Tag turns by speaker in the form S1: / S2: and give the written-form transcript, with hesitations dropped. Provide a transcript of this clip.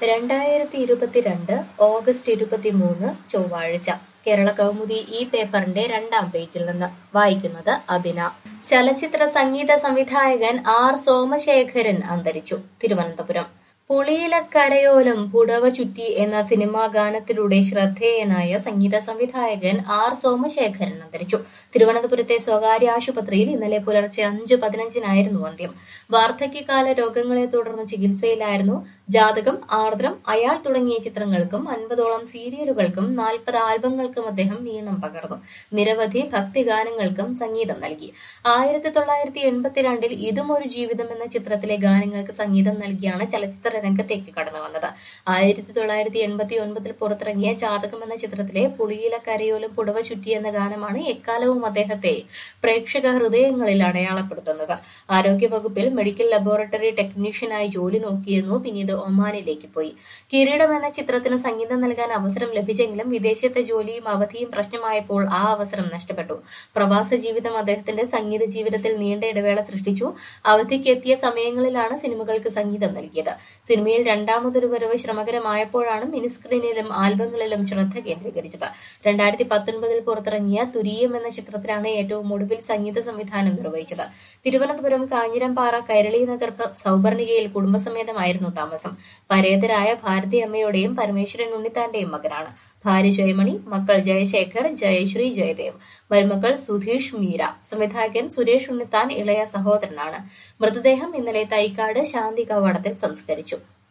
S1: 2022 August 23 ചൊവ്വാഴ്ച കേരള കൗമുദി ഈ പേപ്പറിന്റെ 2-ാം പേജിൽ നിന്ന് വായിക്കുന്നത് അബിന. ചലച്ചിത്ര സംഗീത സംവിധായകൻ ആർ സോമശേഖരൻ അന്തരിച്ചു. തിരുവനന്തപുരം. പുളിയിലക്കരയോലം പുടവ ചുറ്റി എന്ന സിനിമാ ഗാനത്തിലൂടെ ശ്രദ്ധേയനായ സംഗീത സംവിധായകൻ ആർ സോമശേഖരൻ അന്തരിച്ചു. തിരുവനന്തപുരത്തെ സ്വകാര്യ ആശുപത്രിയിൽ ഇന്നലെ പുലർച്ചെ 5:15 അന്ത്യം. വാർദ്ധക്യകാല രോഗങ്ങളെ തുടർന്ന് ചികിത്സയിലായിരുന്നു. ജാതകം, ആർദ്രം, അയാൾ തുടങ്ങിയ ചിത്രങ്ങൾക്കും 50ഓളം സീരിയലുകൾക്കും 40 ആൽബങ്ങൾക്കും അദ്ദേഹം ഈണം പകർന്നു. നിരവധി ഭക്തിഗാനങ്ങൾക്കും സംഗീതം നൽകി. 1982 ഇതും ഒരു ജീവിതം എന്ന ചിത്രത്തിലെ ഗാനങ്ങൾക്ക് സംഗീതം നൽകിയാണ് ചലച്ചിത്ര രംഗത്തേക്ക് കടന്നു വന്നത്. 1989 പുറത്തിറങ്ങിയ ജാതകം എന്ന ചിത്രത്തിലെ പുളിയിലക്കരയോലം പുടവ ചുറ്റി എന്ന ഗാനമാണ് എക്കാലവും അദ്ദേഹത്തെ പ്രേക്ഷക ഹൃദയങ്ങളിൽ അടയാളപ്പെടുത്തുന്നത്. ആരോഗ്യവകുപ്പിൽ മെഡിക്കൽ ലബോറട്ടറി ടെക്നീഷ്യനായി ജോലി നോക്കിയിരുന്നു. പിന്നീട് ഒമാനിലേക്ക് പോയി. കിരീടം എന്ന ചിത്രത്തിന് സംഗീതം നൽകാൻ അവസരം ലഭിച്ചെങ്കിലും വിദേശത്തെ ജോലിയും അവധിയും പ്രശ്നമായപ്പോൾ ആ അവസരം നഷ്ടപ്പെട്ടു. പ്രവാസ ജീവിതം അദ്ദേഹത്തിന്റെ സംഗീത ജീവിതത്തിൽ നീണ്ട ഇടവേള സൃഷ്ടിച്ചു. അവധിക്ക് എത്തിയ സമയങ്ങളിലാണ് സിനിമകൾക്ക് സംഗീതം നൽകിയത്. സിനിമയിൽ രണ്ടാമതൊരു വരവ് ശ്രമകരമായപ്പോഴാണ് മിനിസ്ക്രീനിലും ആൽബങ്ങളിലും ശ്രദ്ധ കേന്ദ്രീകരിച്ചത്. 2019 പുറത്തിറങ്ങിയ തുരീയം എന്ന ചിത്രത്തിലാണ് ഏറ്റവും ഒടുവിൽ സംഗീത സംവിധാനം നിർവഹിച്ചത്. തിരുവനന്തപുരം കാഞ്ഞിരംപാറ കൈരളി നഗർ സൗപർണികയിൽ കുടുംബസമേതമായിരുന്നു താമസം. പരേതരായ ഭാരതി അമ്മയുടെയും പരമേശ്വരൻ ഉണ്ണിത്താന്റെയും മകനാണ്. ഭാര്യ ജയമണി, മക്കൾ ജയശേഖർ, ജയശ്രീ, ജയദേവ്, മരുമക്കൾ സുധീഷ്, മീര. സംവിധായകൻ സുരേഷ് ഉണ്ണിത്താൻ ഇളയ സഹോദരനാണ്. മൃതദേഹം ഇന്നലെ തൈക്കാട് ശാന്തി കവാടത്തിൽ സംസ്കരിച്ചു.